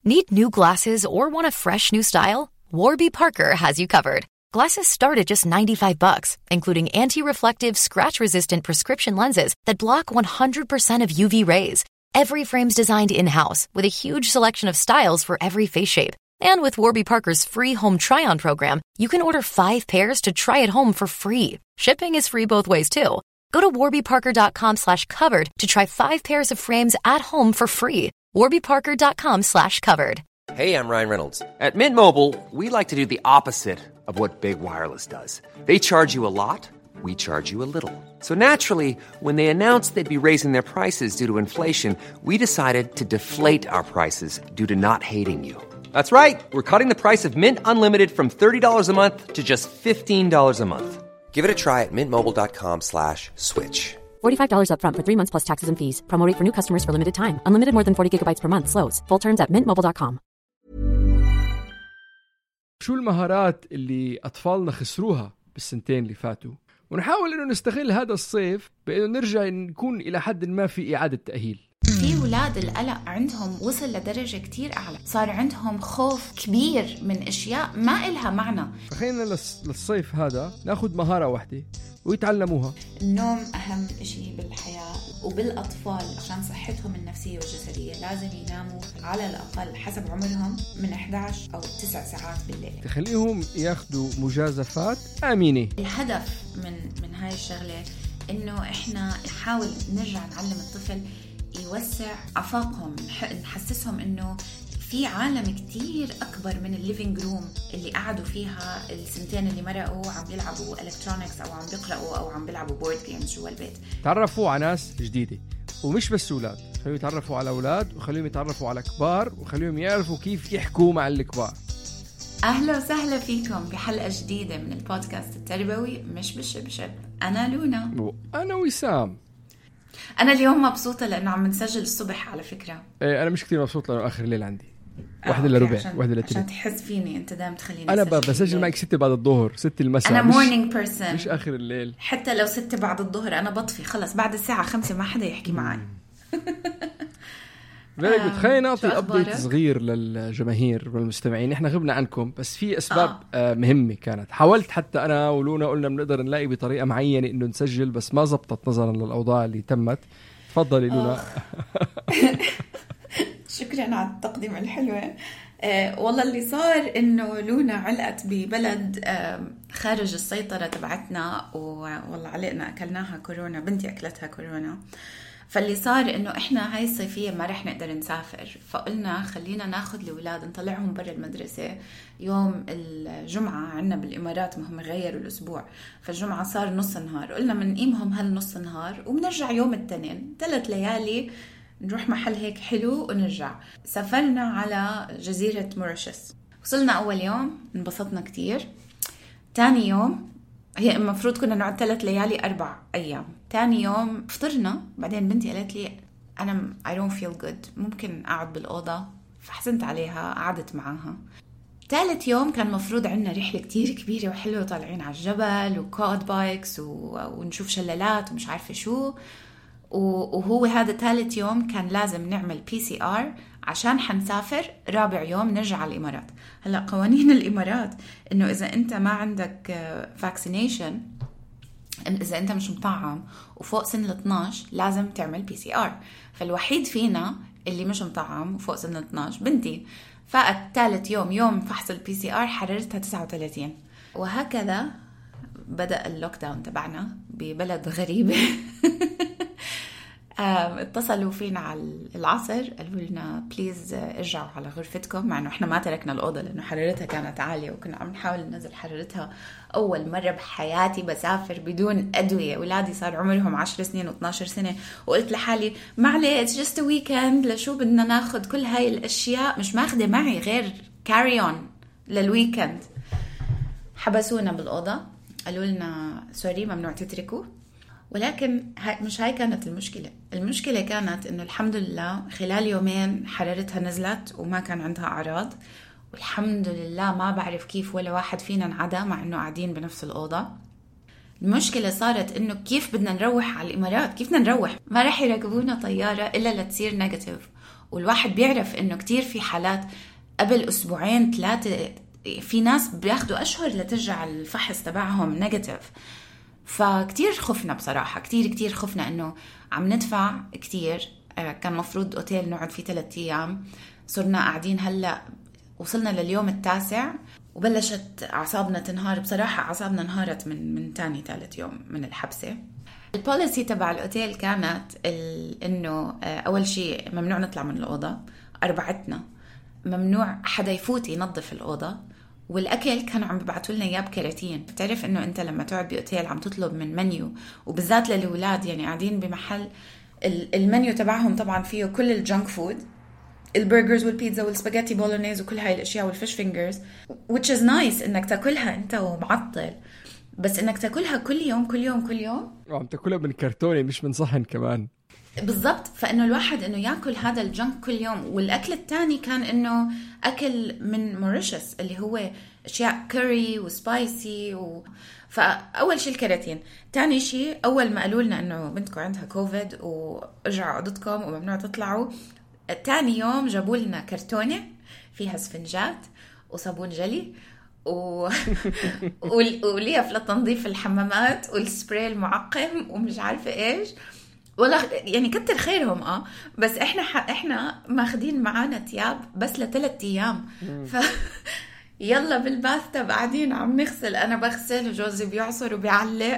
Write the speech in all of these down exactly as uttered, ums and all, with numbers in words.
Need new glasses or want a fresh new style? Warby Parker has you covered. Glasses start at just ninety-five bucks, including anti-reflective, scratch-resistant prescription lenses that block one hundred percent of U V rays. Every frame's designed in-house with a huge selection of styles for every face shape. And with Warby Parker's free home try-on program, you can order five pairs to try at home for free. Shipping is free both ways, too. Go to warbyparker.com slash covered to try five pairs of frames at home for free. warbyparker.com slash covered. Hey, I'm Ryan Reynolds. At Mint Mobile, we like to do the opposite of what Big Wireless does. They charge you a lot, we charge you a little. So naturally, when they announced they'd be raising their prices due to inflation, we decided to deflate our prices due to not hating you. That's right. We're cutting the price of Mint Unlimited from thirty dollars a month to just fifteen dollars a month. Give it a try at mintmobile.com slash switch. forty-five dollars up front for three months plus taxes and fees. Promo rate for new customers for limited time. Unlimited more than forty gigabytes per month. Slows full terms at mint mobile dot com. شو المهارات اللي أطفالنا خسروها بالسنتين اللي فاتوا، ونحاول إنه نستغل هذا الصيف بإنه نرجع نكون إلى حد ما في إعادة تأهيل. في ولاد القلق عندهم وصل لدرجة كتير أعلى، صار عندهم خوف كبير من أشياء ما إلها معنى. فخلينا للصيف هذا ناخد مهارة واحدة ويتعلموها. النوم أهم شيء بالحياة وبالأطفال عشان صحتهم النفسية والجسدية، لازم يناموا على الأقل حسب عمرهم من إحدى عشر أو تسع ساعات بالليل. تخليهم ياخدوا مجازفات آمنة. الهدف من من هاي الشغلة إنه إحنا نحاول نرجع نعلم الطفل يوسع آفاقهم، نحسسهم إنه في عالم كتير أكبر من الليفينج روم اللي قعدوا فيها السنتين اللي مرقوا عم بيلعبوا إلكترونيكس أو عم بيقرأوا أو عم بيلعبوا بورد جيمز جوا البيت. تعرفوا على ناس جديدة، ومش بس أولاد، خليهم يتعرفوا على أولاد وخليهم يتعرفوا على كبار وخليهم يعرفوا كيف يحكوا مع الكبار. أهلا وسهلا فيكم بحلقة جديدة من البودكاست التربوي مش بالشبشب. أنا لونا وأنا وسام. أنا اليوم مبسوطة لأنه عم نسجل الصبح على فكرة. إيه أنا مش كتير مبسوط لأنه آخر الليل عندي واحدة إلا ربع واحدة إلا تلت. عشان تحس فيني أنت دائما تخليني أنا بسجل معك ستة بعد الظهر، ستة المساء. أنا مورنينج بيرسون مش آخر الليل. حتى لو ستة بعد الظهر أنا بطفي خلص، بعد الساعة خمسة ما حدا يحكي معي. آه خلينا نعطي أبديت صغير للجماهير والمستمعين. إحنا غبنا عنكم بس في أسباب آه. آه مهمة كانت. حاولت حتى أنا ولونا قلنا بنقدر نلاقي بطريقة معينة إنه نسجل بس ما زبطت نظرا للأوضاع اللي تمت. تفضلي لونا. شكرا على التقديم الحلوة. أه والله اللي صار إنه لونا علقت ببلد أه خارج السيطرة تبعتنا، والله علقنا أكلناها كورونا، بنتي أكلتها كورونا. فاللي صار إنه إحنا هاي الصيفية ما رح نقدر نسافر، فقلنا خلينا ناخد الأولاد نطلعهم برا المدرسة يوم الجمعة. عنا بالإمارات مهم غيروا الأسبوع، فالجمعة صار نص نهار، قلنا منقيمهم هالنص نهار وبنرجع يوم التنين ثلاث ليالي نروح محل هيك حلو ونرجع. سافرنا على جزيرة موريشيوس. وصلنا أول يوم انبسطنا كتير. تاني يوم هي المفروض كنا نقعد ثلاث ليالي أربع أيام. تاني يوم فطرنا، بعدين بنتي قالت لي أنا I don't feel good، ممكن أقعد بالأوضة، فحزنت عليها قعدت معاها. ثالث يوم كان مفروض عنا رحلة كتير كبيرة وحلوة، طالعين على الجبل وكود بايكس و... ونشوف شلالات ومش عارفة شو. وهو هذا ثالث يوم كان لازم نعمل بي سي آر عشان حنسافر رابع يوم نرجع على الإمارات. هلأ قوانين الإمارات إنه إذا أنت ما عندك فاكسينيشن، إذا أنت مش مطعم وفوق سن اثناشر لازم تعمل بي سي آر. فالوحيد فينا اللي مش مطعم وفوق سن اثناشر بنتي. فقت ثالث يوم يوم فحص البي سي آر حررتها تسعة وثلاثين. وهكذا بدأ اللوك داون تبعنا ببلد غريبة. اتصلوا فينا على العصر قالوا لنا بليز ارجعوا على غرفتكم، مع انه احنا ما تركنا الاوضه لانه حرارتها كانت عاليه وكنا عم نحاول ننزل حرارتها. اول مره بحياتي بسافر بدون ادويه، اولادي صار عمرهم عشر سنين واثناشر سنه، وقلت لحالي ما عليه اتس جست ا ويكند، لشو بدنا ناخذ كل هاي الاشياء، مش ماخذه معي غير كاري اون للويكند. حبسونا بالاوضه، قالوا لنا سوري ممنوع تتركوا. ولكن مش هاي كانت المشكلة. المشكلة كانت إنه الحمد لله خلال يومين حرارتها نزلت وما كان عندها أعراض، والحمد لله ما بعرف كيف ولا واحد فينا انعدى مع إنه قاعدين بنفس الأوضة. المشكلة صارت إنه كيف بدنا نروح على الإمارات، كيف بدنا نروح؟ ما رح يركبونا طيارة إلا لتصير نيجاتيف، والواحد بيعرف إنه كتير في حالات قبل أسبوعين ثلاثة في ناس بياخدوا أشهر لترجع الفحص تبعهم نيجاتيف. فكتير خفنا بصراحة، كتير كتير خفنا إنه عم ندفع كتير. كان مفروض أوتيل نقعد فيه ثلاثة أيام، صرنا قاعدين هلأ وصلنا لليوم التاسع وبلشت أعصابنا تنهار. بصراحة أعصابنا انهارت من من تاني ثالث يوم من الحبسة. البوليسي تبع الأوتيل كانت إنه أول شيء ممنوع نطلع من الأوضة، أربعتنا ممنوع حدا يفوت ينظف الأوضة، والأكل كانوا عم بيبعتوا لنا إياه بكراتين. بتعرف إنه أنت لما تقعد بأوتيل عم تطلب من منيو، وبالذات للأولاد يعني قاعدين بمحل المنيو تبعهم طبعا فيه كل الجانك فود، البرجرز والبيتزا والسباجيتي بولونيز وكل هاي الأشياء والفيش فينجرز which is nice إنك تاكلها أنت ومعطل، بس إنك تاكلها كل يوم كل يوم كل يوم وعم تاكلها من كرتونة مش من صحن كمان. بالضبط. فإنه الواحد إنه يأكل هذا الجنك كل يوم. والأكل الثاني كان إنه أكل من موريشيوس اللي هو أشياء كوري وسبايسي و... فأول شيء الكراتين. تاني شيء أول ما قالوا لنا إنه بنتكم عندها كوفيد وارجعوا أوضتكم وممنوع تطلعوا، تاني يوم جابوا لنا كرتونة فيها سفنجات وصابون جلي و... وليف لتنظيف الحمامات والسبراي المعقم ومش عارفة إيش. ولا يعني كتر خيرهم اه بس احنا ح... احنا ماخدين معانا تياب بس لثلاث ايام. ف يلا بالباثتب قاعدين عم نغسل، انا بغسل وجوزي بيعصر وبيعلق.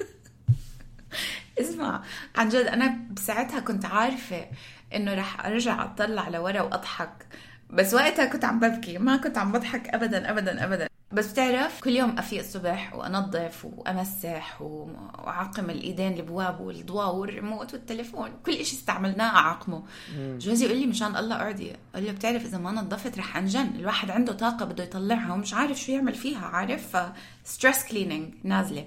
اسمع عن جد انا بساعتها كنت عارفه انه رح ارجع اطلع لورا واضحك، بس وقتها كنت عم ببكي، ما كنت عم بضحك ابدا ابدا ابدا. بس بتعرف كل يوم أفيق الصبح وأنظف وأمسح وأعقم الإيدين البواب والضواء والريموت والتليفون، كل إشي استعملناه أعقمه. جوزي يقول لي مشان الله أرضي، قال له بتعرف إذا ما نظفت رح أنجن. الواحد عنده طاقة بده يطلعها ومش عارف شو يعمل فيها، عارف؟ فستريس كلينينج نازلة.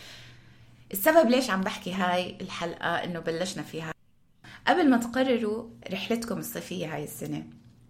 السبب ليش عم بحكي هاي الحلقة إنه بلشنا فيها قبل ما تقرروا رحلتكم الصيفية هاي السنة،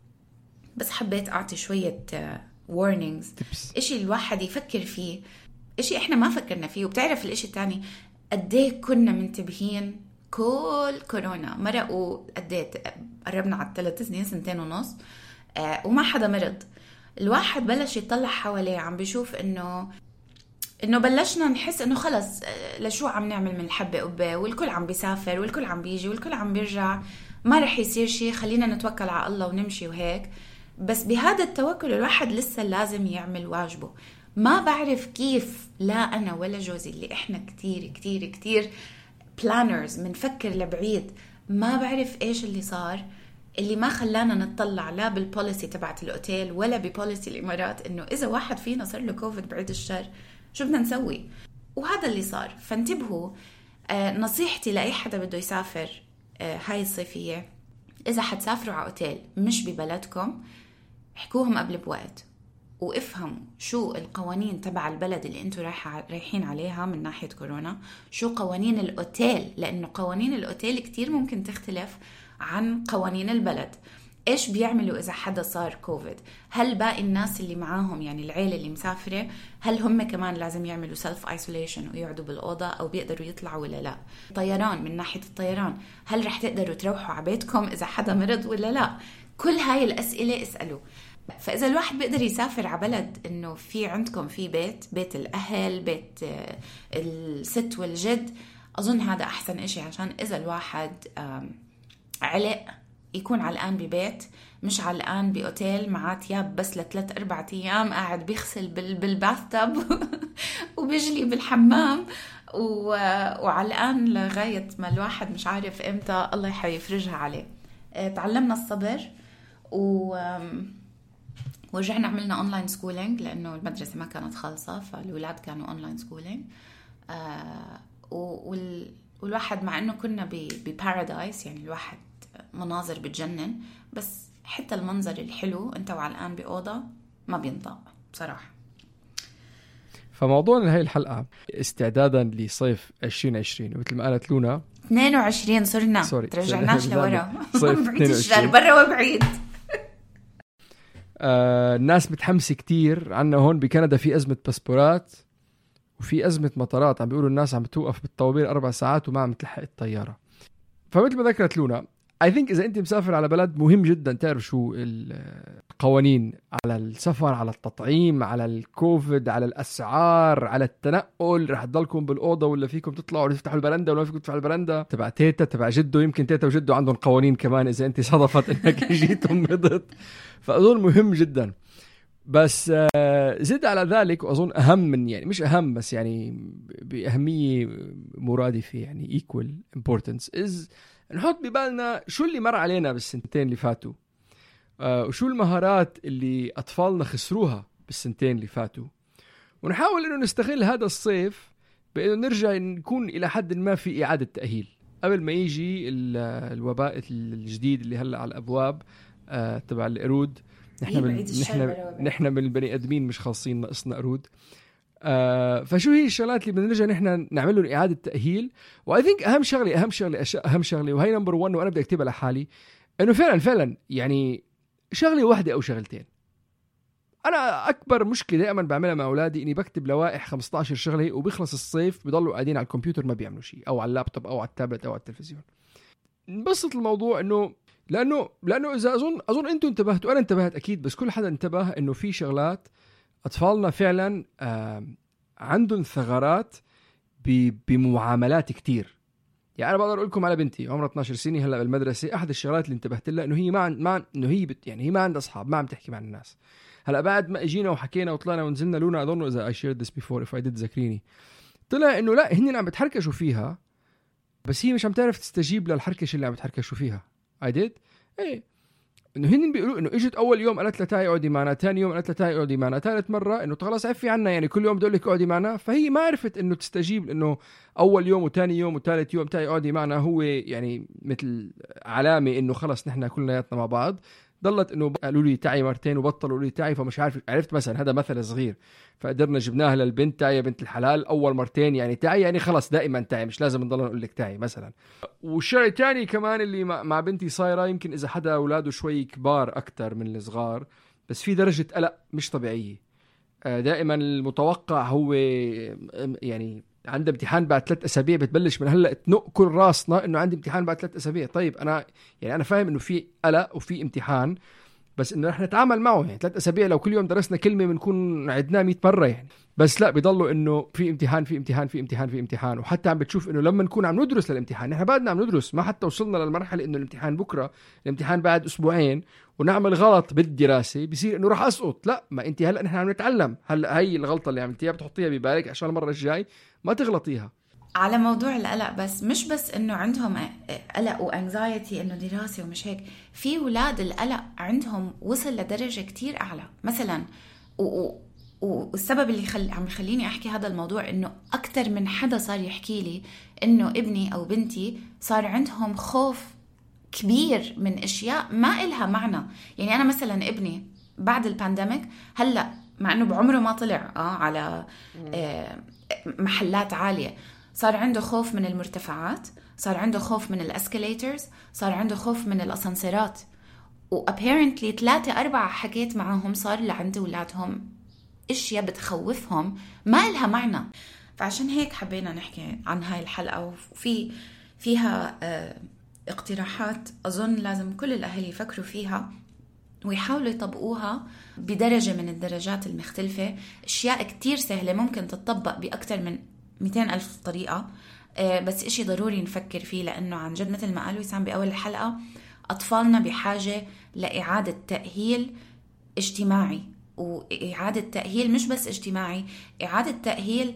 بس حبيت أعطي شوية warnings، إشي الواحد يفكر فيه، إشي إحنا ما فكرنا فيه. وبتعرف الإشي التاني قديه كنا منتبهين كل كورونا مرقوا قديه قربنا على ثلاث سنين سنتين ونص آه وما حدا مرض. الواحد بلش يطلع حواليه عم بيشوف إنه إنه بلشنا نحس إنه خلص لشو عم نعمل من الحبة قبة، والكل عم بيسافر والكل عم بيجي والكل عم بيرجع، ما رح يصير شيء، خلينا نتوكل على الله ونمشي وهيك. بس بهذا التوكل الواحد لسه لازم يعمل واجبه. ما بعرف كيف لا أنا ولا جوزي اللي إحنا كتير كتير كتير planners منفكر لبعيد، ما بعرف إيش اللي صار اللي ما خلانا نطلع لا بالبوليسي تبعت الأوتيل ولا ببوليسي الإمارات إنه إذا واحد فينا صار له كوفيد بعيد الشر شو بدنا نسوي. وهذا اللي صار. فانتبهوا. آه نصيحتي لأي حدا بده يسافر آه هاي الصيفية، إذا حتسافروا على أوتيل مش ببلدكم احكوهم قبل بوقت وافهموا شو القوانين تبع البلد اللي انتوا رايحين عليها من ناحية كورونا، شو قوانين الأوتيل، لأنه قوانين الأوتيل كتير ممكن تختلف عن قوانين البلد. إيش بيعملوا إذا حدا صار كوفيد؟ هل باقي الناس اللي معاهم يعني العيلة اللي مسافرة هل هم كمان لازم يعملوا سيلف ايسوليشن ويقعدوا بالأوضة أو بيقدروا يطلعوا ولا لا؟ طيران، من ناحية الطيران هل رح تقدروا تروحوا على بيتكم إذا حدا مرض ولا لا؟ كل هاي الأسئلة اسألوا. فإذا الواحد بيقدر يسافر على بلد إنه في عندكم في بيت بيت الأهل بيت الست والجد، أظن هذا أحسن إشي، عشان إذا الواحد علق يكون علقان ببيت مش علقان بأوتيل معاه تياب بس لثلاث أربعة أيام قاعد بيغسل بالباثتب وبيجلي بالحمام وعلقان لغاية ما الواحد مش عارف إمتى الله يفرجها عليه. تعلمنا الصبر و ورجعنا عملنا أونلاين سكولينج لأنه المدرسة ما كانت خالصة، فالولاد كانوا أونلاين سكولينج. آه وال... والواحد مع أنه كنا ببارادايس يعني الواحد مناظر بتجنن، بس حتى المنظر الحلو أنت وعلقان بأوضة ما بينطق بصراحة. فموضوعنا هاي الحلقة استعدادا لصيف عشرين عشرين، مثل ما قالت لونا اثنين وعشرين صرنا ترجعناش لورا صيف اثنين وعشرين برا وبعيد. آه الناس متحمسة كتير عنا هون بكندا، في أزمة باسبورات وفي أزمة مطارات، عم بيقولوا الناس عم توقف بالطوابير أربع ساعات وما عم تلحق الطيارة. فمثل ما ذكرت لونا I think إذا أنت مسافر على بلد مهم جدا تعرف شو القوانين على السفر، على التطعيم، على الكوفيد، على الأسعار، على التنقل، رح تضلكم بالأوضة ولا فيكم تطلعوا وتفتحوا البرندة ولا فيكم تفتحوا البرندة تبع تيتا تبع جده. يمكن تيتا وجده عندهم قوانين كمان إذا أنت صدفت إنك جيتم مرضت. فأظن مهم جدا. بس زد على ذلك وأظن أهم من يعني مش أهم بس يعني بأهمية مرادفة يعني equal importance is نحط ببالنا شو اللي مر علينا بالسنتين اللي فاتوا، آه وشو المهارات اللي أطفالنا خسروها بالسنتين اللي فاتوا، ونحاول إنه نستغل هذا الصيف بإنه نرجع نكون إلى حد ما في إعادة تأهيل قبل ما يجي الوباء الجديد اللي هلأ على الأبواب آه تبع القرود. نحن من نحن نحن من البني ادمين مش خاصين ناقصنا قرود. آه فشو هي الشغلات اللي بدنا نرجع نحن نعمل لهم اعاده تاهيل. واي ثينك اهم شغله اهم شغله اهم شغله وهي نمبر واحد وانا بدي اكتبها لحالي انه فعلا فعلا يعني شغله واحده او شغلتين. انا اكبر مشكله دائما بعملها مع اولادي اني بكتب لوائح خمسة عشر شغله وبيخلص الصيف بيضلوا قاعدين على الكمبيوتر ما بيعملوا شيء او على اللابتوب او على التابلت او على التلفزيون. نبسط الموضوع انه لانه لانه اذا اظن اظن انتم انتبهتوا وانا انتبهت اكيد بس كل حدا انتبه انه في شغلات اطفالنا فعلا عندهم ثغرات بمعاملات كتير. يعني انا بقدر اقول لكم على بنتي عمرها اثنعش سنه هلا بالمدرسه، احد الشغلات اللي انتبهت لها انه هي ما عن... ما انه هي بت... يعني هي ما عندها اصحاب، ما عم تحكي مع الناس. هلا بعد ما اجينا وحكينا وطلعنا ونزلنا لونا اظن اذا I shared this before if I did ذكريني طلع انه لا هن عم بتحركشوا فيها بس هي مش عم تعرف تستجيب للحركشه اللي عم بتحركشوا فيها. I did ايه انه هن بيقولوا انه اجت اول يوم قالت لها تعي اقعدي معنا، ثاني يوم قالت لها تعي اقعدي معنا، ثالث مره انه خلاص عفي عنا يعني كل يوم بدي اقول لك اقعدي معنا. فهي ما عرفت انه تستجيب انه اول يوم وثاني يوم وثالث يوم تعي اقعدي معنا هو يعني مثل علامه انه خلص نحن كلنا مع بعض. ضلت انه قالوا لي تعي مرتين وبطلوا لي تعي فمش عارف. عرفت مثلا هذا مثل صغير فقدرنا جبناها للبنت تعي يا بنت الحلال اول مرتين يعني تعي يعني خلص دائما تعي مش لازم نضل نقول لك تعي مثلا. والشيء الثاني كمان اللي مع بنتي صايره يمكن اذا حدا اولاده شوي كبار اكثر من الصغار بس في درجه قلق مش طبيعيه. دائما المتوقع هو يعني عنده امتحان بعد ثلاث اسابيع بتبلش من هلا تنق كل راسنا انه عندي امتحان بعد ثلاث اسابيع. طيب انا يعني انا فاهم انه في قلق وفي امتحان بس انه رح نتعامل معه يعني ثلاث اسابيع لو كل يوم درسنا كلمه بنكون عدناه مية مره يعني. بس لا بيضلوا انه في امتحان في امتحان في امتحان في امتحان. وحتى عم بتشوف انه لما نكون عم ندرس للامتحان نحن بعدنا عم ندرس ما حتى وصلنا للمرحله انه الامتحان بكره الامتحان بعد اسبوعين ونعمل غلط بالدراسه بصير انه راح اسقط. لا ما انت هلا نحن عم نتعلم. هلا هي الغلطه اللي عملتيها بتحطيها ببالك عشان المره الجاي ما تغلطيها. على موضوع القلق بس مش بس انه عندهم قلق وانكزايتي انه دراسه ومش هيك، في اولاد القلق عندهم وصل لدرجه كتير اعلى مثلا. و والسبب اللي خل... عم يخليني احكي هذا الموضوع انه اكثر من حدا صار يحكي لي انه ابني او بنتي صار عندهم خوف كبير من اشياء ما إلها معنى. يعني انا مثلا ابني بعد البانديميك هلا مع انه بعمره ما طلع اه على آه محلات عاليه صار عنده خوف من المرتفعات، صار عنده خوف من الاسكاليترز، صار عنده خوف من الاسانسيرات. وابيرنتلي ثلاثة أربعة حكيت معهم صار لعند أولادهم اشياء بتخوفهم ما إلها معنى. فعشان هيك حبينا نحكي عن هاي الحلقة وفي فيها اه اقتراحات أظن لازم كل الأهل يفكروا فيها ويحاولوا يطبقوها بدرجة من الدرجات المختلفة. اشياء كتير سهلة ممكن تطبق بأكتر من مئتين ألف طريقة، بس إشي ضروري نفكر فيه لأنه عن جد مثل ما قالوا يسام بأول الحلقة أطفالنا بحاجة لإعادة تأهيل اجتماعي. وإعادة تأهيل مش بس اجتماعي، إعادة تأهيل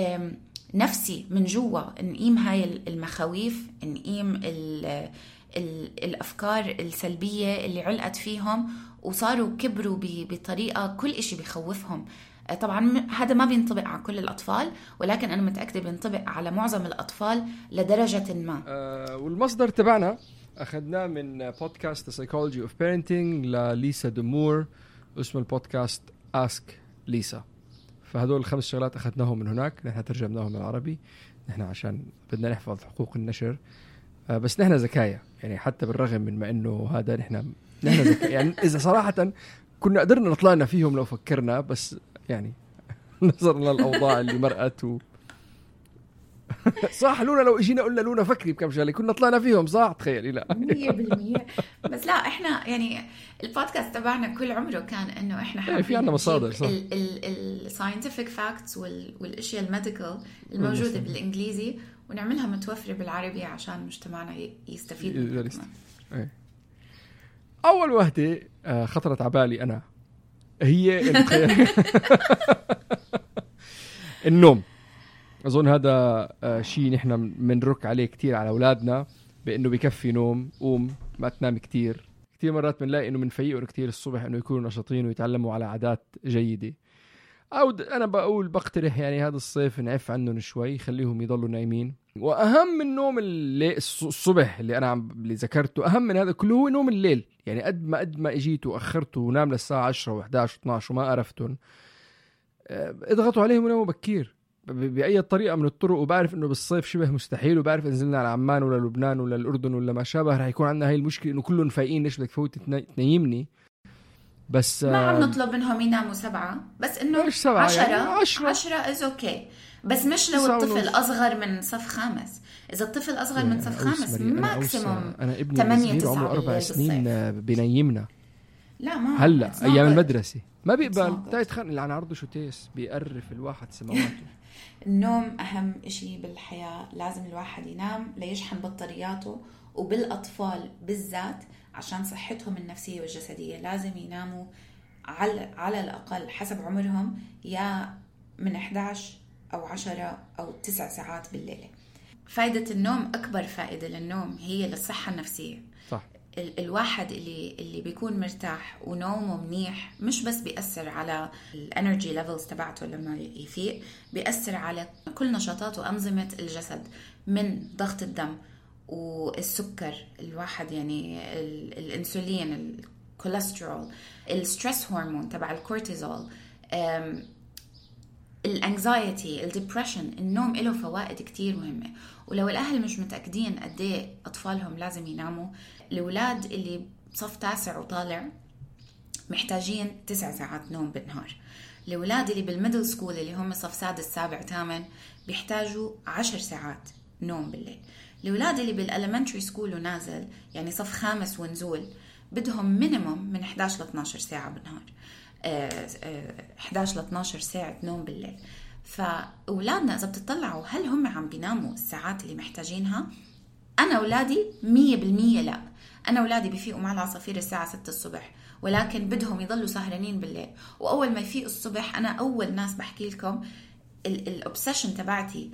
نفسي من جوا. نقيم هاي المخاويف، نقيم ال ال الأفكار السلبية اللي علقت فيهم وصاروا كبروا بطريقة كل إشي بيخوفهم. طبعا هذا ما بينطبق على كل الأطفال ولكن أنا متأكدة بينطبق على معظم الأطفال لدرجة ما. أه والمصدر تبعنا أخذناه من بودكاست The Psychology of Parenting لليسا دمور اسم البودكاست Ask Lisa. فهدول الخمس شغلات أخذناهم من هناك، نحن ترجمناهم للعربي نحن عشان بدنا نحفظ حقوق النشر. أه بس نحن ذكايا يعني حتى بالرغم من ما إنه هذا نحن نحن ذكايا يعني إذا صراحة كنا قدرنا نطلعنا فيهم لو فكرنا بس يعني نظرا للأوضاع اللي مرقت و... صح لونا، لو اجينا قلنا لونا فكري بكم شغله كنا طلعنا فيهم صح، تخيلي. لا مية بالمية. بس لا احنا يعني البودكاست تبعنا كل عمره كان انه احنا حابين في عنا مصادر صح، الساينتفك فاكتس والاشياء الميديكال الموجوده بالانجليزي ونعملها متوفره بالعربي عشان مجتمعنا يستفيد. اول وحده خطرت على بالي انا هي النوم. أظن هذا شيء نحن منرك عليه كتير على أولادنا، بأنه بيكفي نوم، قوم ما تنام كتير. كتير مرات بنلاقي إنه منفيقوا كتير الصبح إنه يكونوا نشاطين ويتعلموا على عادات جيدة. أو أنا بقول بقترح يعني هذا الصيف نعف عنهم شوي، خليهم يضلوا نايمين. وأهم من نوم الليل الصبح اللي أنا عم اللي ذكرته، أهم من هذا كله هو نوم الليل. يعني قد ما قد ما إجيتوا وأخرتوا ونام للساعة عشرة وإحداعش واثناعش وما قرفتن، اضغطوا عليهم وناموا بكير بأي طريقة من الطرق. وبعرف إنه بالصيف شبه مستحيل، وبعرف نزلنا على عمان ولا لبنان ولا الأردن ولا ما شابه رح يكون عندنا هاي المشكلة إنه كلهم فايقين، ليش بدك فوت تنيمني؟ بس ما عم نطلب منهم يناموا سبعة، بس إنه عشرة يعني عشرة عشرة إز أوكي. بس مش لو الطفل أصغر من صف خامس. إذا الطفل أصغر من صف خامس ماكسيموم أنا ابني الصغير عمره أربع سنين بينيمنا. لا ما هلا أيام المدرسة ما بيقبل تايتخن اللي عن عرضه شو تيس بيقرف الواحد سماواته. النوم أهم إشي بالحياة، لازم الواحد ينام ليشحن بطارياته، وبالأطفال بالذات عشان صحتهم النفسية والجسدية لازم يناموا على على الأقل حسب عمرهم يا من إحداعش أو عشرة أو تسع ساعات بالليل. فائدة النوم أكبر فائدة للنوم هي للصحة النفسية. صح. الواحد اللي اللي بيكون مرتاح ونومه منيح مش بس بيأثر على الانرجي ليفلز تبعته لما يفيق، بيأثر على كل نشاطات وأنظمة الجسد، من ضغط الدم والسكر الواحد يعني الانسولين، الكوليسترول، الستريس هرمون تبع الكورتيزول، الانكزايتي، الديبريشن. النوم له فوائد كتير مهمة. ولو الأهل مش متأكدين قد ايه أطفالهم لازم يناموا، الأولاد اللي صف تاسع وطالع محتاجين تسع ساعات نوم بالنهار. الأولاد اللي بالميدل سكول اللي هم صف سادس سابع ثامن بيحتاجوا عشر ساعات نوم بالليل. الأولاد اللي بالالمنتري سكول ونازل يعني صف خامس ونزول بدهم مينيموم من إحداعش ل اثناشر ساعة بالنهار، إحداعش ل اثناشر ساعة نوم بالليل. فأولادنا إذا بتطلعوا هل هم عم بيناموا الساعات اللي محتاجينها؟ أنا أولادي مية بالمية لا. أنا أولادي بيفيقوا مع العصافير الساعة ستة الصبح، ولكن بدهم يضلوا سهرانين بالليل. وأول ما يفيقوا الصبح أنا أول ناس بحكي لكم الأوبسيشن تبعتي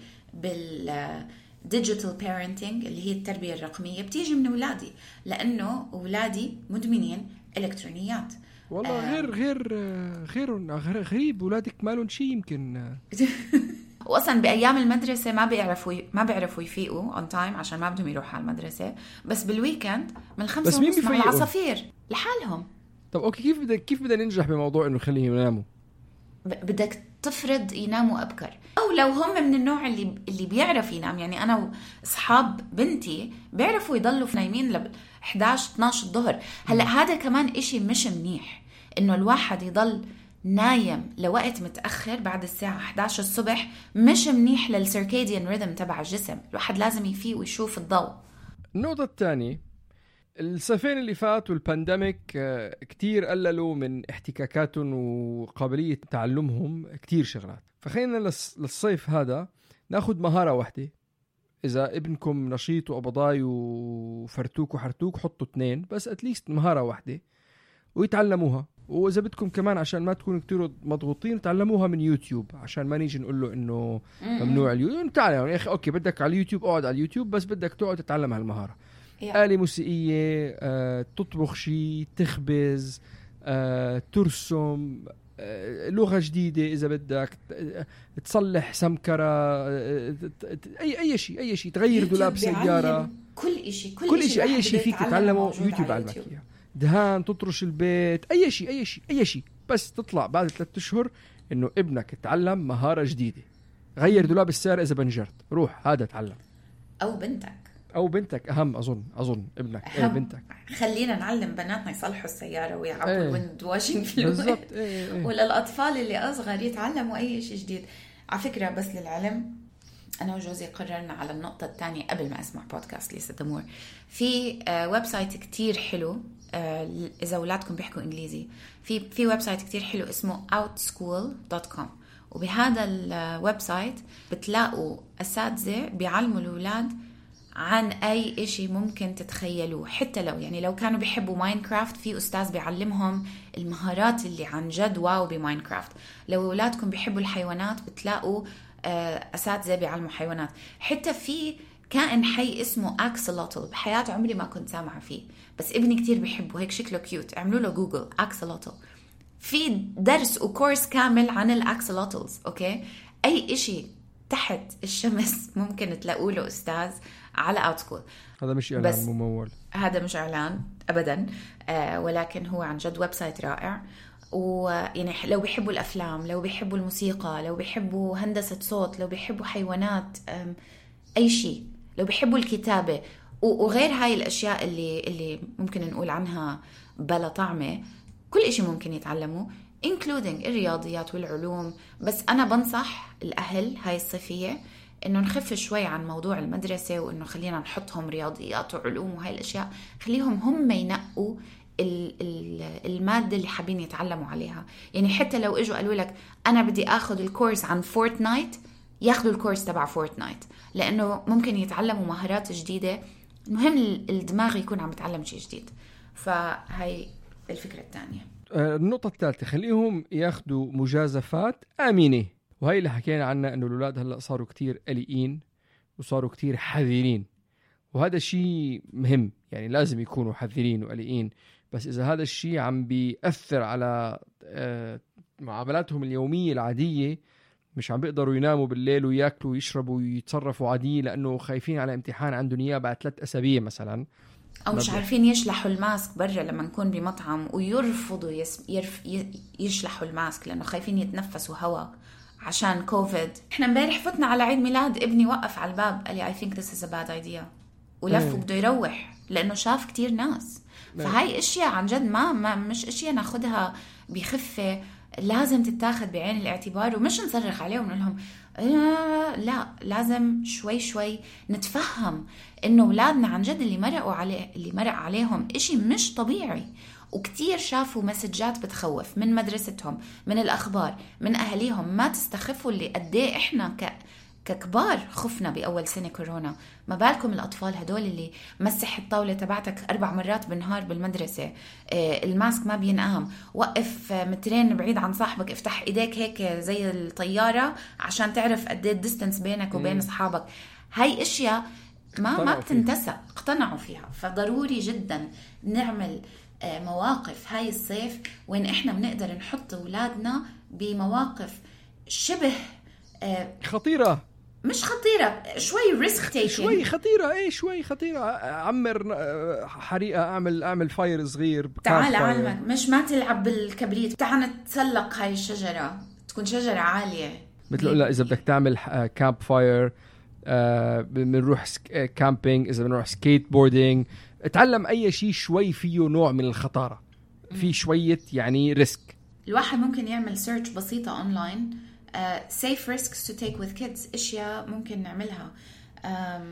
بالديجيتال بيرنتينج اللي هي التربية الرقمية بتيجي من أولادي، لأنه أولادي مدمنين إلكترونيات. والله آه. غير غير غير غريب أولادك مالهم شيء يمكن. واصلا بايام المدرسه ما بيعرفوا ما بيعرفوا يفيقوا اون تايم عشان ما بدهم يروحوا على المدرسه، بس بالويكند من الخمسة ونص مع العصافير لحالهم. طب اوكي كيف بدك كيف بدنا ننجح بموضوع انه خليهم يناموا؟ بدك تفرض يناموا ابكر، او لو هم من النوع اللي اللي بيعرف ينام. يعني انا واصحاب بنتي بيعرفوا يضلوا نايمين ل إحداعش اثناشر الظهر. هلا هذا كمان إشي مش منيح انه الواحد يضل نايم لوقت متأخر بعد الساعة إحداعش الصبح، مش منيح للسيركاديان ريذم تبع الجسم. الواحد لازم يفيق ويشوف الضوء. النقطة الثانية، الصيفين اللي فات والبانديميك كتير قللوا من احتكاكاتهم وقابلية تعلمهم كتير شغلات. فخلينا للصيف هذا ناخد مهارة واحدة. إذا ابنكم نشيط وقبضاي وفرتوك وحرتوك حطوا اثنين بس، أتليست مهارة واحدة ويتعلموها. وإذا بدكم كمان عشان ما تكونوا كتير مضغوطين تعلموها من يوتيوب، عشان ما نيجي نقول له إنه ممنوع اليوتيوب. تعالوا يا أخي أوكي بدك على اليوتيوب اقعد على اليوتيوب، بس بدك تقعد تتعلم هالمهارة. آلة موسيقية، آه، تطبخ شيء، تخبز، آه، ترسم، آه، لغة جديدة إذا بدك، تصلح سمكرة، آه، أي أي شيء أي شيء تغير دولاب سيارة، كل شيء كل, كل شيء أي شيء فيك تتعلمه يوتيوب على المكية. دهان، تطرش البيت، أي شيء أي شيء أي شيء بس تطلع بعد ثلاثة أشهر إنه ابنك تعلم مهارة جديدة. غير دولاب السيارة إذا بنجرت، روح هذا تعلم. أو بنتك أو بنتك أهم أظن أظن ابنك أهم. أي بنتك. خلينا نعلم بناتنا يصلحوا السيارة ويعبوا ايه. الويند واشنج فلويد. بالضبط. ايه ايه. وللأطفال اللي أصغر يتعلموا أي شيء جديد. على فكرة بس للعلم أنا وجوزي قررنا على النقطة الثانية قبل ما أسمع بودكاست ليسا دمور. في ويب سايت كتير حلو، إذا أولادكم بيحكوا إنجليزي، في في ويب سايت كتير حلو اسمه اوت سكول دوت كوم. وبهذا الويب سايت بتلاقوا أساتذة بيعلموا الأولاد عن أي إشي ممكن تتخيلوه. حتى لو يعني لو كانوا بيحبوا ماينكرافت، في أستاذ بيعلمهم المهارات اللي عن جد واو بماينكرافت. لو أولادكم بيحبوا الحيوانات بتلاقوا أساتذة بيعلموا حيوانات. حتى في كائن حي اسمه أكسلوتل، بحياتي عمري ما كنت سامعة فيه، بس ابني كتير بيحبه، هيك شكله كيوت. اعملوا له جوجل أكسلوتل، في درس وكورس كامل عن الأكسلوتلز. أوكي، أي إشي تحت الشمس ممكن تلاقوا له أستاذ على اوت سكول. هذا مش إعلان ممول، هذا مش إعلان أبدا، آه ولكن هو عن جد ويب سايت رائع. ويعني لو بيحبوا الأفلام، لو بيحبوا الموسيقى، لو بيحبوا هندسة صوت، لو بيحبوا حيوانات، أي شيء، لو بيحبوا الكتابة وغير هاي الأشياء اللي اللي ممكن نقول عنها بلا طعمة، كل إشي ممكن يتعلموا including الرياضيات والعلوم. بس أنا بنصح الأهل هاي الصيفية إنه نخف شوي عن موضوع المدرسة، وإنه خلينا نحطهم رياضيات وعلوم وهاي الأشياء، خليهم هم ينقوا المادة اللي حابين يتعلموا عليها. يعني حتى لو إجوا قالوا لك أنا بدي أخذ الكورس عن فورتنايت، ياخذوا الكورس تبع فورتنايت، لأنه ممكن يتعلموا مهارات جديدة. المهم الدماغ يكون عم يتعلم شيء جديد. فهي الفكرة الثانية. النقطة الثالثة، خليهم ياخذوا مجازفات آمنة. وهي اللي حكينا عنها، إنه الأولاد هلأ صاروا كتير قلقين وصاروا كتير حذرين، وهذا شيء مهم. يعني لازم يكونوا حذرين وقلقين، بس إذا هذا الشيء عم بيأثر على معاملاتهم اليومية العادية، مش عم بيقدروا يناموا بالليل ويأكلوا ويشربوا ويتصرفوا عادي لأنه خايفين على امتحان عندهم إياه بعد ثلاث أسابيع مثلا، أو مش عارفين يشلحوا الماسك برا لما نكون بمطعم ويرفضوا يس... يرف... يشلحوا الماسك لأنه خايفين يتنفسوا هواء عشان كوفيد. إحنا مبارح فتنا على عيد ميلاد ابني، وقف على الباب قال لي I think this is a bad idea، ولف وبده يروح لأنه شاف كتير ناس. فهاي اشياء عن جد ما, ما مش اشياء ناخدها بخفة، لازم تتاخد بعين الاعتبار، ومش نصرخ عليهم ونقول لهم آه لا. لازم شوي شوي نتفهم انه اولادنا عن جد اللي مرقوا عليه اللي مرق عليهم اشي مش طبيعي، وكتير شافوا مسجات بتخوف من مدرستهم، من الاخبار، من اهاليهم. ما تستخفوا اللي قديه احنا ك ككبار خفنا بأول سنة كورونا، ما بالكم الأطفال هدول اللي مسح الطاولة تبعتك أربع مرات بالنهار بالمدرسة، الماسك ما بينقام، وقف مترين بعيد عن صاحبك، افتح إيديك هيك زي الطيارة عشان تعرف قد ايه الديستنس بينك وبين أصحابك. هاي أشياء ما ما بتنتسى، اقتنعوا فيها. فضروري جدا نعمل مواقف هاي الصيف وين إحنا بنقدر نحط أولادنا بمواقف شبه خطيرة، مش خطيرة، شوي ريسك تيكينج، شوي خطيرة. ايه شوي خطيرة. عمر حريقة، اعمل اعمل فاير صغير، تعال علمك، مش ما تلعب بالكبريت، تعال نتسلق هاي الشجرة، تكون شجرة عالية مثل قلنا. اذا بدك تعمل كامب فاير، بنروح كامبينج، اذا بنروح سكيت بوردينج، اتعلم اي شيء شوي فيه نوع من الخطارة، في شوية يعني ريسك. الواحد ممكن يعمل سيرش بسيطة اونلاين Uh, safe risks to take with kids، اشياء ممكن نعملها um,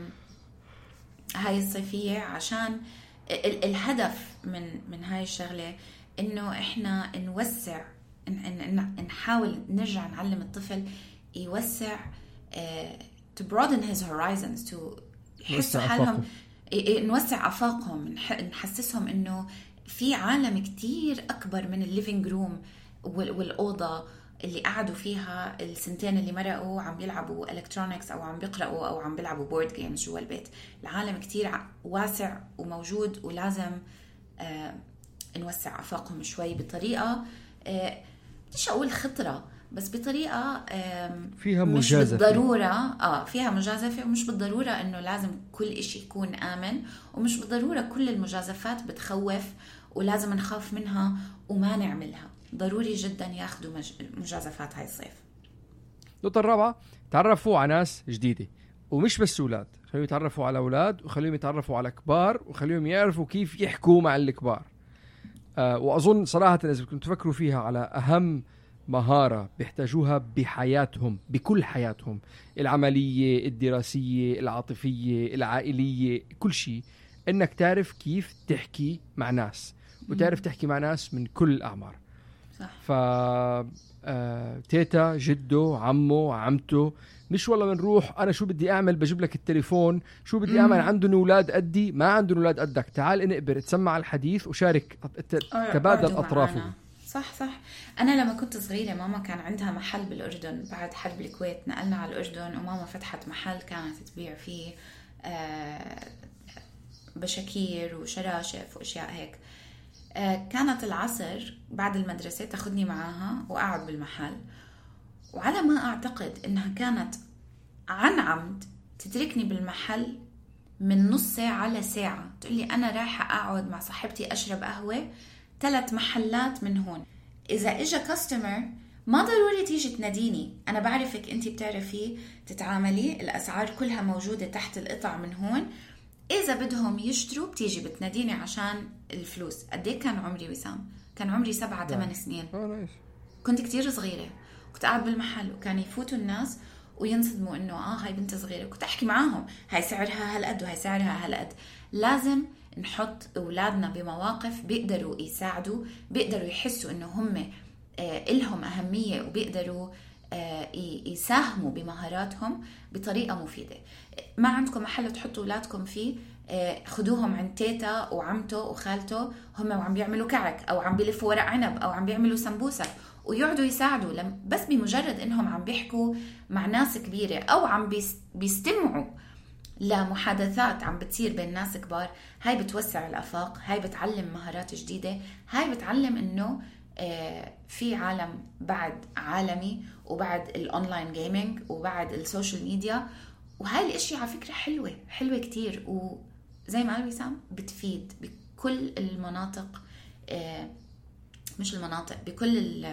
هاي الصيفية، عشان ال- الهدف من من هاي الشغلة انه احنا نوسع، ن- نحاول نرجع نعلم الطفل يوسع uh, to broaden his horizons، to يحسوا حالهم، نوسع آفاقهم، نحسسهم انه في عالم كتير اكبر من الليفينج روم والأوضة اللي قعدوا فيها السنتين اللي مرقوا عم بيلعبوا إلكترونيكس أو عم بيقرأوا أو عم بيلعبوا بورد جيمز جوا البيت. العالم كتير واسع وموجود، ولازم آه نوسع آفاقهم شوي بطريقة آه مش أقول خطرة، بس بطريقة آه فيها مش مجازفة. بالضرورة آه فيها مجازفة، ومش بالضرورة إنه لازم كل إشي يكون آمن، ومش بالضرورة كل المجازفات بتخوف ولازم نخاف منها وما نعملها. ضروري جدا ياخدوا مجازفات هاي الصيف. النقطة الرابعة، تعرفوا على ناس جديدة، ومش بس أولاد، خليهم يتعرفوا على أولاد وخليهم يتعرفوا على كبار، وخليهم يعرفوا كيف يحكوا مع الكبار. آه وأظن صراحة إذا كنتوا تفكروا فيها على أهم مهارة بيحتاجوها بحياتهم، بكل حياتهم، العملية، الدراسية، العاطفية، العائلية، كل شيء، انك تعرف كيف تحكي مع ناس، وتعرف تحكي مع ناس من كل الأعمار. صح. ف آه... تيتا، جده، عمه، عمته، مش والله بنروح انا شو بدي اعمل بجيب لك التليفون، شو بدي اعمل، عندهم اولاد قدي، ما عندهم اولاد قدك، تعال انقبر، تسمع الحديث وشارك، تبادل اطرافه. صح صح. انا لما كنت صغيره ماما كان عندها محل بالاردن، بعد حرب الكويت نقلنا على الاردن، وماما فتحت محل كانت تبيع فيه آه بشاكير وشراشف واشياء هيك. آه كانت العصر بعد المدرسه تاخذني معاها واقعد بالمحل، وعلى ما أعتقد إنها كانت عن عمد تتركني بالمحل من نص ساعة لساعة، تقولي أنا رايحة أقعد مع صاحبتي أشرب قهوة ثلاث محلات من هون، إذا إجا كاستمر ما ضروري تيجي تناديني، أنا بعرفك أنتي بتعرفي تتعاملي، الأسعار كلها موجودة تحت القطع من هون، إذا بدهم يشتروا بتيجي بتناديني عشان الفلوس. قديه كان عمري وسام؟ كان عمري سبعة ثمان سنين، كنت كتير صغيرة، كنت قاعد بالمحل وكان يفوتوا الناس وينصدموا انه اه هاي بنت صغيره، كنت احكي معاهم هاي سعرها هالقد وهي سعرها هالقد. لازم نحط اولادنا بمواقف بيقدروا يساعدوا، بيقدروا يحسوا انه هم آه إلهم اهميه، وبيقدروا آه يساهموا بمهاراتهم بطريقه مفيده. ما عندكم محل تحطوا اولادكم فيه، آه خدوهم عند تيتا وعمته وخالته هم وعم بيعملوا كعك او عم بيلفوا ورق عنب او عم بيعملوا سمبوسه، ويقعدوا يساعدوا لم بس بمجرد انهم عم بيحكوا مع ناس كبيرة او عم بيستمعوا لمحادثات عم بتصير بين ناس كبار. هاي بتوسع الافاق، هاي بتعلم مهارات جديدة، هاي بتعلم انه في عالم بعد عالمي، وبعد الاونلاين جيمينج، وبعد السوشيال ميديا، وهاي الاشياء على فكرة حلوة حلوة كتير، وزي ما قال وسام بتفيد بكل المناطق، مش المناطق، بكل ال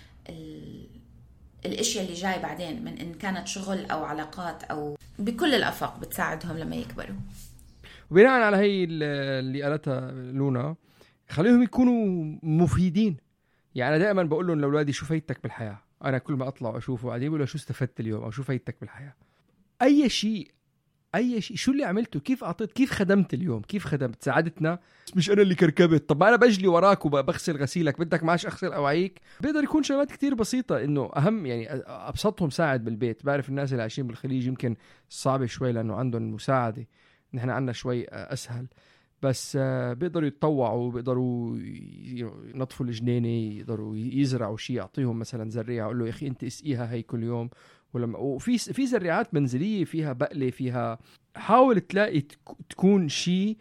ال الاشياء اللي جاي بعدين، من ان كانت شغل او علاقات او بكل الافاق بتساعدهم لما يكبروا. وبناء على هي اللي قالتها لونا، خليهم يكونوا مفيدين. يعني انا دائما بقول لهم لاولادي شو فايدتك بالحياه، انا كل ما اطلع واشوفه بعدين بقول له شو استفدت اليوم او شو فايدتك بالحياه، اي شيء اي شيء، شو اللي عملته، كيف اعطيت، كيف خدمت اليوم، كيف خدمت، ساعدتنا، مش انا اللي كركبت، طب انا بجلي وراك وبغسل غسيلك، بدك معاش اغسل اواعيك. بيقدر يكون شغلات كتير بسيطه، انه اهم يعني ابسطهم ساعد بالبيت. بعرف الناس اللي عايشين بالخليج يمكن صعبه شوي لانه عندهم مساعده، نحن عندنا شوي اسهل، بس بيقدروا يتطوعوا، بيقدروا ينظفوا الجنينه، يقدروا يزرعوا شيء، يعطيهم مثلا زريعه، اقول له يا اخي انت اسقيها هي كل يوم، ولما وفي في زريعات منزليه فيها بقله، فيها، حاول تلاقي تكون شيء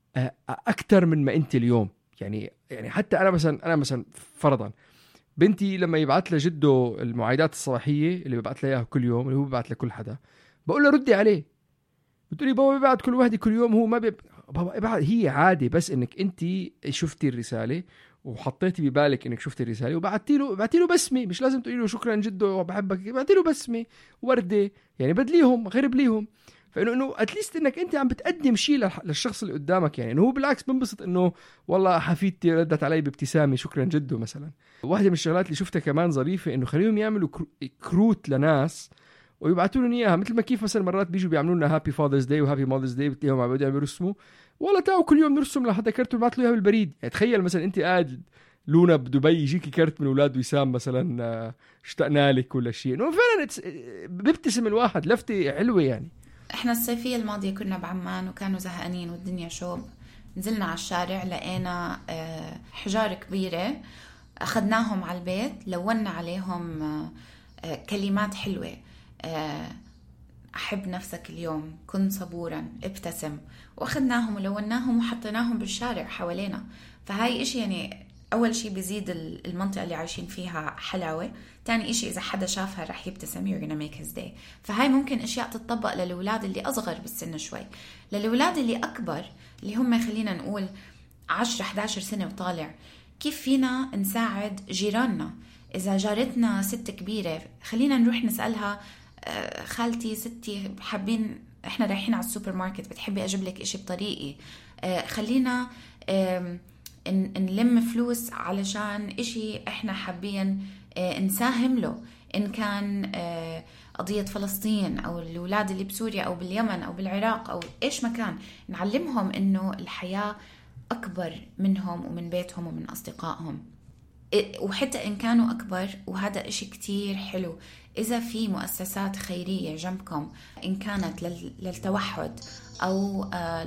اكثر من ما انت اليوم. يعني يعني حتى انا مثلا انا مثلا فرضا بنتي لما يبعث لها جده المعايدات الصباحيه اللي ببعث لها اياها كل يوم، اللي هو ببعث لكل حدا، بقول له ردي عليه، بتقولي بابا ببعث كل واحده كل يوم، هو ما بيب... بابا ابعث، هي عادي بس انك انت شفتي الرساله وحطيتي ببالك انك شفتي الرساله وبعتي له بعتي له بسمه، مش لازم تقولي له شكرا جدو وبحبك، بعتي له بسمه ورده، يعني بدليهم غير بليهم، فانه انه اتليست انك انت عم بتقدم شيء للشخص اللي قدامك. يعني انه هو بالعكس بنبسط انه والله حفيدتي ردت علي بابتسامه شكرا جدو مثلا. واحده من الشغلات اللي شفتها كمان ظريفه، انه خليهم يعملوا كروت لناس ويبعثوا لهم اياها، مثل ما كيف مثلا مرات بيجوا بيعملوا لنا هابي فاذرز داي وهابي ماذرز داي، بتلاقيهم عم يعملوا يرسموا، ولا تعوا كل يوم نرسم لحدا كرت وبعث له اياها بالبريد. يعني تخيل مثلا انت قاعد لونا بدبي يجيكي كرت من اولاد وسام مثلا اشتقنا لك ولا شيء، انه فعلا بيبتسم الواحد، لفتة حلوه. يعني احنا الصيفيه الماضيه كنا بعمان وكانوا زهقانين والدنيا شوب، نزلنا على الشارع لقينا حجار كبيره، اخذناهم على البيت، لونا عليهم كلمات حلوه، أحب نفسك اليوم، كن صبورا، ابتسم، وأخذناهم ولوناهم وحطيناهم بالشارع حوالينا. فهاي إشي يعني أول شي بيزيد المنطقة اللي عايشين فيها حلاوة، تاني إشي إذا حدا شافها رح يبتسم، you're gonna make his day. فهاي ممكن أشياء تتطبق للولاد اللي أصغر بالسن شوي. للولاد اللي أكبر اللي هم خلينا نقول عشرة إحدى عشر سنة وطالع، كيف فينا نساعد جيراننا؟ إذا جارتنا ست كبيرة خلينا نروح نسألها خالتي ستي حابين احنا رايحين على السوبر ماركت، بتحبي اجيب لك اشي بطريقي؟ خلينا إن نلم فلوس علشان إشي إحنا حابين نساهم له، إن كان قضية فلسطين أو الأولاد اللي بسوريا أو باليمن أو بالعراق أو إيش مكان، نعلمهم إنه الحياة أكبر منهم ومن بيتهم ومن أصدقائهم، وحتى إن كانوا أكبر. وهذا إشي كتير حلو. إذا في مؤسسات خيرية جنبكم، إن كانت للتوحد أو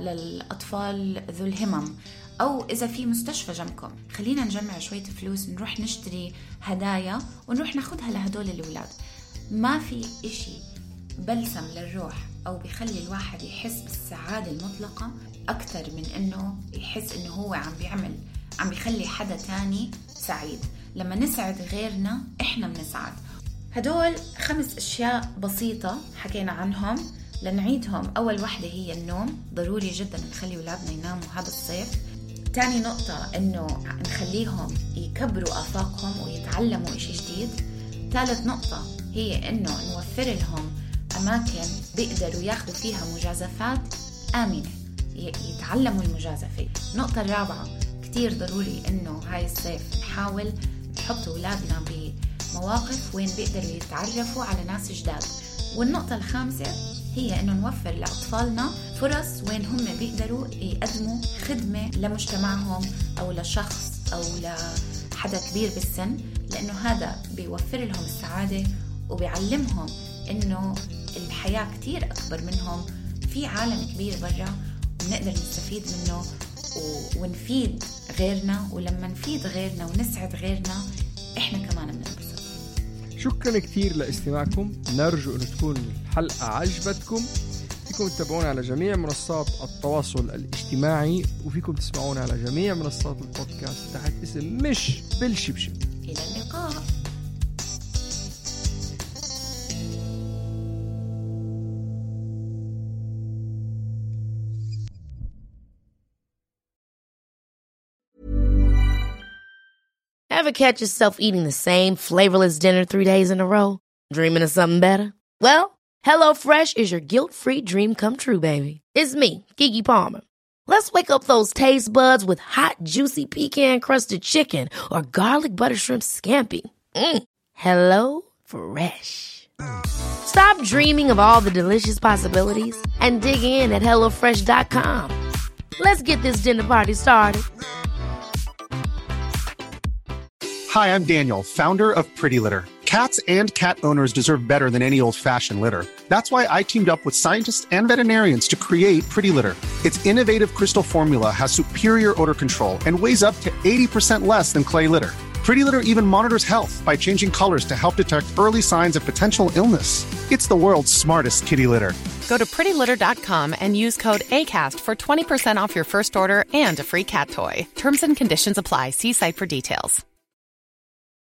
للأطفال ذو الهمم، أو إذا في مستشفى جنبكم، خلينا نجمع شوية فلوس نروح نشتري هدايا ونروح ناخدها لهدول الأولاد. ما في إشي بلسم للروح أو بيخلي الواحد يحس بالسعادة المطلقة أكثر من إنه يحس إنه هو عم بيعمل عم بيخلي حدا تاني سعيد. لما نسعد غيرنا إحنا بنسعد. هدول خمس أشياء بسيطة حكينا عنهم، لنعيدهم. أول واحدة هي النوم، ضروري جدا نخلي أولادنا يناموا هذا الصيف. تاني نقطة إنه نخليهم يكبروا آفاقهم ويتعلموا إشي جديد. ثالث نقطة هي إنه نوفر لهم أماكن بيقدروا ياخدوا فيها مجازفات آمنة، يتعلموا المجازفة. النقطة الرابعة كتير ضروري إنه هاي الصيف نحاول نحط أولادنا بمواقف وين بيقدروا يتعرفوا على ناس جداد. والنقطة الخامسة هي إنه نوفر لأطفالنا فرص وين هم بيقدروا يقدموا خدمة لمجتمعهم أو لشخص أو لحدا كبير بالسن، لأنه هذا بيوفر لهم السعادة وبيعلمهم إنه الحياة كتير أكبر منهم، في عالم كبير برا ونقدر نستفيد منه ونفيد غيرنا. ولما نفيد غيرنا ونسعد غيرنا إحنا كمان بننبسط. شكرا كتير لاستماعكم، نرجو أن تكون الحلقة عجبتكم. فيكم تتابعونا على جميع منصات التواصل الاجتماعي، وفيكم تسمعونا على جميع منصات البودكاست تحت اسم مش بالشبشب. إلى اللقاء. Ever catch yourself eating the same flavorless dinner three days in a row? Dreaming of something better? Well, HelloFresh is your guilt-free dream come true, baby. It's me, Keke Palmer. Let's wake up those taste buds with hot, juicy pecan-crusted chicken or garlic butter shrimp scampi. Mm. Hello Fresh. Stop dreaming of all the delicious possibilities and dig in at hello fresh dot com. Let's get this dinner party started. Hi, I'm Daniel, founder of Pretty Litter. Cats and cat owners deserve better than any old-fashioned litter. That's why I teamed up with scientists and veterinarians to create Pretty Litter. Its innovative crystal formula has superior odor control and weighs up to eighty percent less than clay litter. Pretty Litter even monitors health by changing colors to help detect early signs of potential illness. It's the world's smartest kitty litter. Go to pretty litter dot com and use code ACAST for twenty percent off your first order and a free cat toy. Terms and conditions apply. See site for details.